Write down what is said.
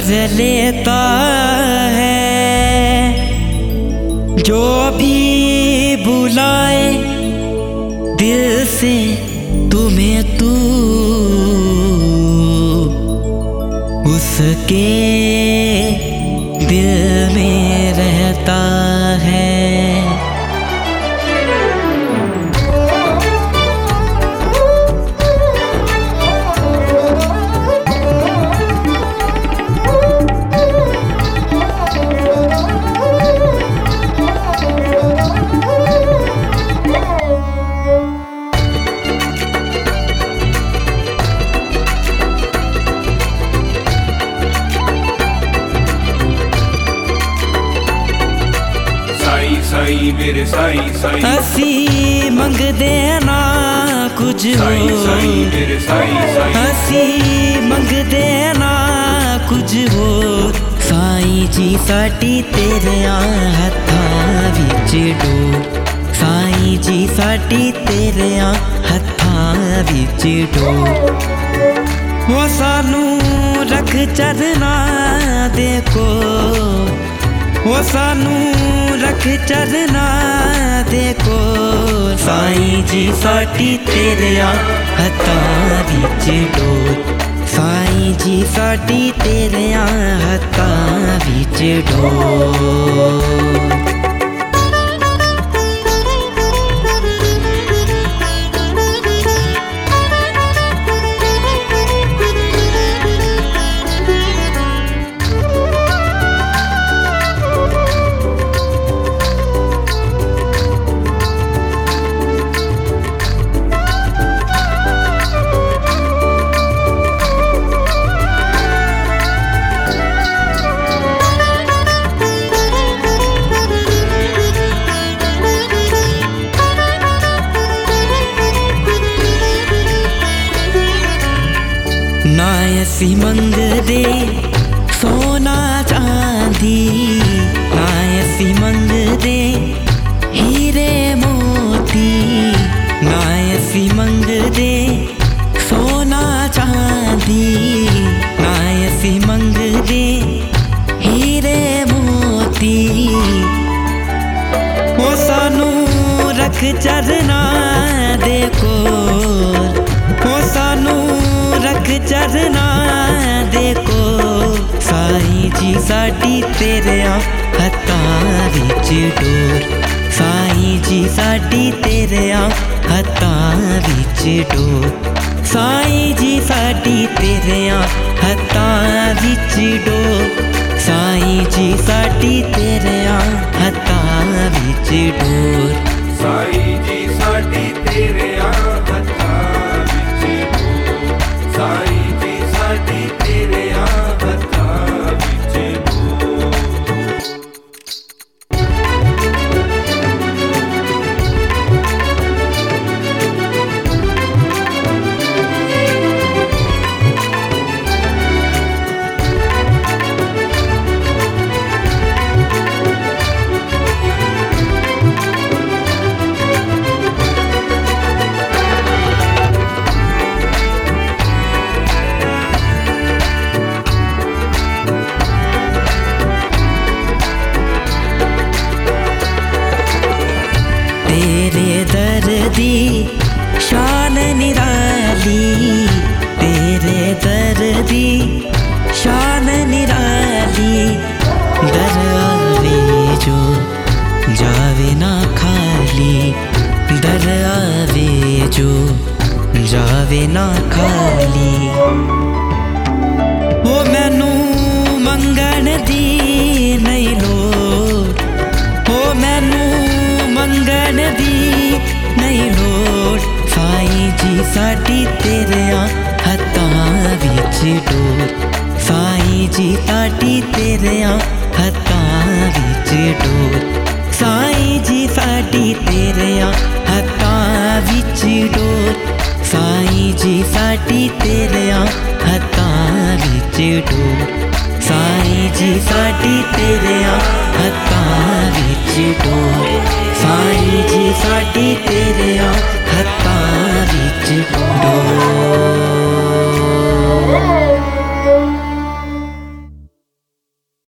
कर लेता है जो भी बुलाए दिल से तुम्हें, तू उसके दिल में रहता है। साई मेरे साई साई, हसी मंग देना कुछ हो, साई मेरे साई साई, हसी मंग देना कुछ हो। साईं जी साटी तेरे हत्थां विच डोर, साईं जी साटी तेरे हत्थां विच डोर। वो सानू रख चरना दे कोल, वो सानू रख चरना दे कोल। साईं जी साटी तेरे हत्थां विच डोर, साईं जी साटी तेरे हत्थां विच डोर। ना असी मंगदे सोना चांदी, ना असी मंगदे हीरे मोती, ना असी मंगदे सोना चांदी, ना असी मंगदे हीरे मोती। वो सानू रख चरना दे कोल, वो सानू रख चरना दे कोल। साईं जी साटी तेरे हत्थां विच डोर, साईं जी साटी तेरे हत्थां विच डोर, साईं जी साटी तेरे हत्थां विच डोर, साईं जी साटी तेरे हत्थां विच डोर। साईं जी साटी तेरे हत्थां विच डोर, साईं जी साटी तेरे हत्थां विच डोर। तेरे दर्दी शान निराली, तेरे दर्दी शान निराली। दर आवे जो जावे ना खाली, दर आवे जो जावे ना खाली। वो मैनू मंगण दी नहीं लोड़, वो मैनू मंगण दी नहीं लोड़। साईं जी साटी तेरे हत्थां विच डोर, साईं जी साटी तेरे हत्थां विच डोर, साईं जी साटी तेरे हत्थां विच डोर, साईं जी साटी तेरे हत्थां विच डोर, साईं जी साटी तेरे हत्थां विच डोर, साईं जी साटी तेरे